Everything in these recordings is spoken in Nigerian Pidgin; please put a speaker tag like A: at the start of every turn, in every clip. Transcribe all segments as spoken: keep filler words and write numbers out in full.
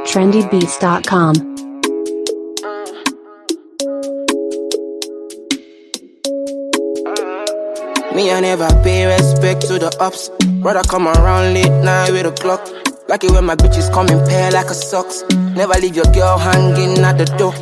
A: trendy beats dot com.
B: Me, I never pay respect to the ups. Brother come around late night with a clock. Like it when my bitches come in pair like a socks. Never leave your girl hanging at the door.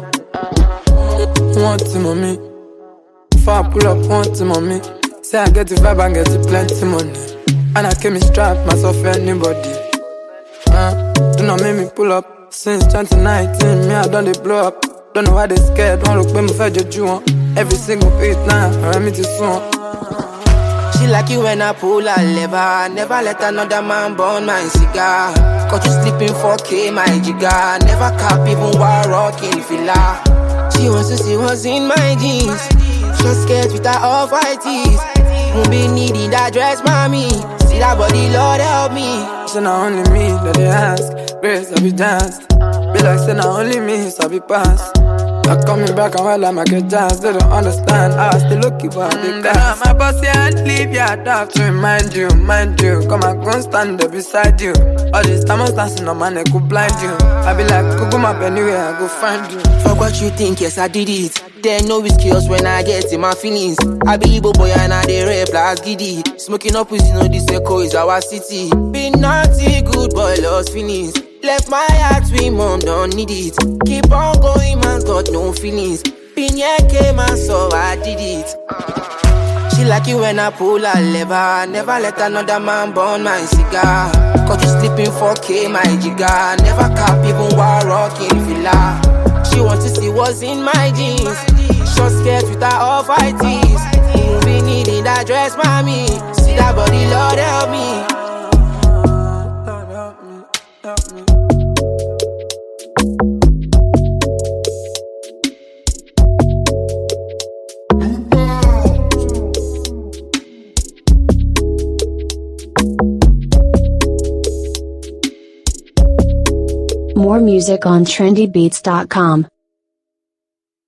C: Want to mommy. Before I pull up, want to mommy. Say I get the vibe and get the plenty money. And I came in strapped myself for anybody. Uh, do not make me pull up. Since twenty nineteen, me I done they blow up. Don't know why they scared. Don't look when me fed you on. Every single beat now, I me to soon.
B: She like you when I pull her lever. Never let another man burn my cigar. Caught you sleeping four K, my jigger. Never cap even while rocking filler. She wants to see what's in my jeans. Just scared with her off-white tees. Won't be needing that dress, mommy. See that body, Lord help me.
C: Say not only me that they ask. Grace, I be danced. Be like, say not only me, so I be passed. Not coming back and while I'm a get chance. They don't understand how I still look you for the cast. My boss can't leave your dog to remind you, mind you. Come and go stand there beside you. All this time I'm dancing on my neck could blind you. I be like, Google map anywhere, I go find you.
B: Fuck what you think, yes I did it. There no skills when I get in my feelings. I be Igbo boy and I dey rap like giddy. Smoking up with you know this echo is our city. Be naughty, good boy, lost feelings. Left my heart with mom, don't need it. Keep on going, man's got no feelings. Been here, came and so I did it. She like you when I pull her lever. Never let another man burn my cigar. Caught you sleeping four K, my jigger. Never cap even while rocking filler. She wants to see what's in my jeans. Short skirt with her off-white tees. Won't be needing that dress, mommy. See that body, Lord help me.
C: Lord help me, help me.
A: More music on trendy beats dot com.